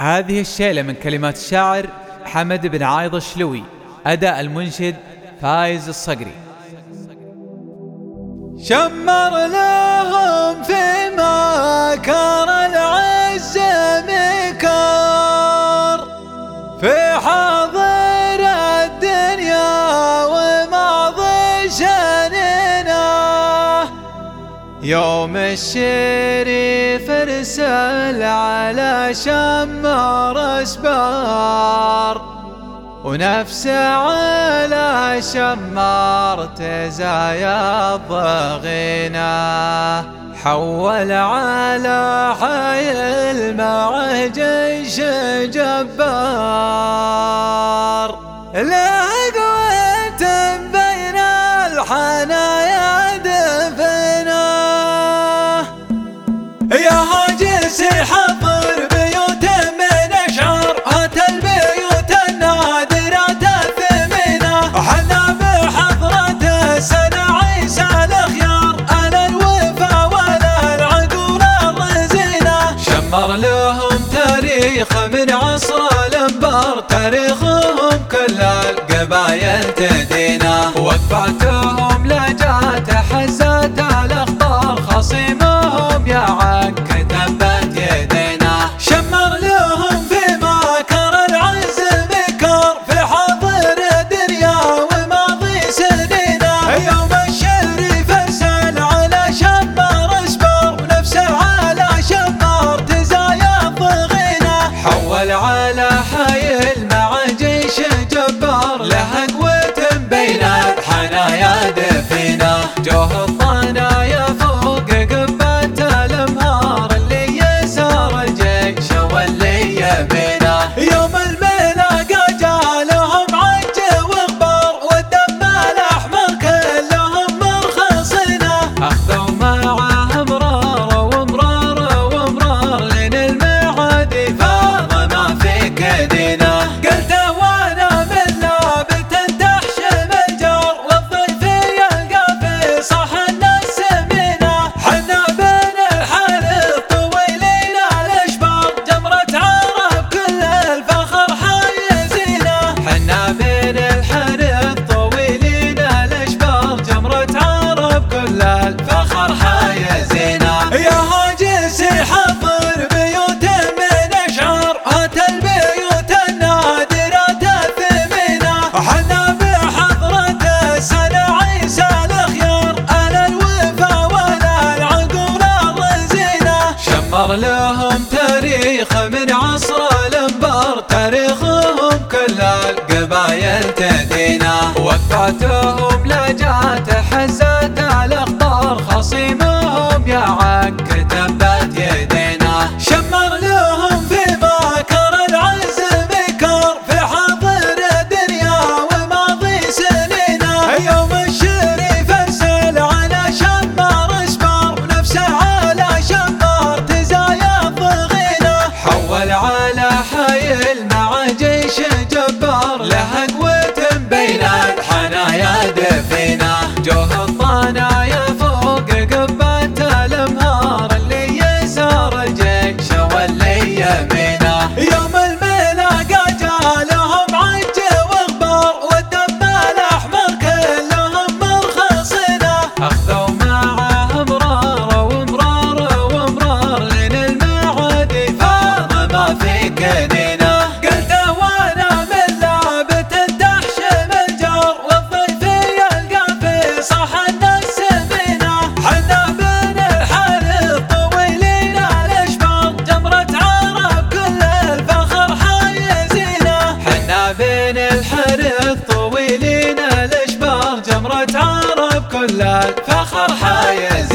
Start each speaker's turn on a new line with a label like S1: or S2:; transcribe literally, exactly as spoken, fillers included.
S1: هذه الشيلة من كلمات الشاعر حمد بن عايض الشلوي، أداء المنشد فايز الصقري.
S2: شمر لهم فيما كان العز مكار في حاضر الدنيا وماضي شأننا. يوم الشريف ارسل على شمر اسبار، ونفسه على شمار تزايد ضغينه. حول على حي المع جيش جبار، له قوة بين الحنايا دفنه. يا هاجس حضر بيوت من اشعار، هات البيوت النادرة الثمينة. حنا بحضرته سنة عيسى الخيار، على الوفا ولا العقول الرزينة. شمر لهم تاريخ من عصر الانبار، تاريخهم كل القبايل تدينه. وقفاتهم لجات حزات الاخطار، خصيمهم يا عك تبت يدينا. شمر لهم فيما كان العز مكار في حاضر دنيا وماضي سنينا. يوم الشريف ارسل على شمار اسبار، ونفسه على شمار تزايد ضغينه. حول على حي المع جيش جبار، له قوة بين الحنايا دفينه. جوه الطنايا فوق قبة الانهار، اللي يسار الجيش واللي يمينه. يوم الملاقى جالهم عج وغبار، والدم الاحمر كلهم مرخصينه. اخذوا معه امرار وامرار وامرار، لين المعاد فاض ما في كدينه. قلت وانا من لابت تحشم الجار، والضيف يلقى في صحن السمينه. حنا بين الحارث طويلين الاشبار، جمرة عرب كل الفخر حايزينه. حنا بين الحارث طويلين الاشبار، جمرة عرب كل الفخر حايزينه. يا هاجس حضر بيوت من اشعار، هات البيوت النادرة الثمينة. حنا بحضرته سنة عيسى الخيار، على الوفا ولا العقول الرزينة. شمر لهم تاريخ من عصر الانبار، تاريخهم كل القبايل تدينه. وقفاتهم لجات حزات الاخطار، خصيمهم يا عك تبت يدينا. شمر لهم فيما كان العز مكار في حاضر دنيا وماضي سنينا. يوم الشريف ارسل على شمار اسبار، ونفسه على شمار تزايد ضغينه. حول على حي المع جيش جبار، له قوة بين الحنايا دفينه. جوه الطنايا فوق قبة الانهار، اللي يسار الجيش واللي يمينه. يوم الملاقى جالهم عج وغبار، والدم الاحمر كلهم مرخصينه. اخذوا معه امرار وامرار وامرار، لين المعاد فاض ما في كنينه. قلت وانا من لابت تحشم الجار، والضيف يلقى في صحن السمينه. حنا بين الحارث طويلين الاشبار، جمرة عرب كل الفخر حايزينه. حنا بين الحارث طويلين الاشبار، جمرة عرب كل الفخر حايزينه.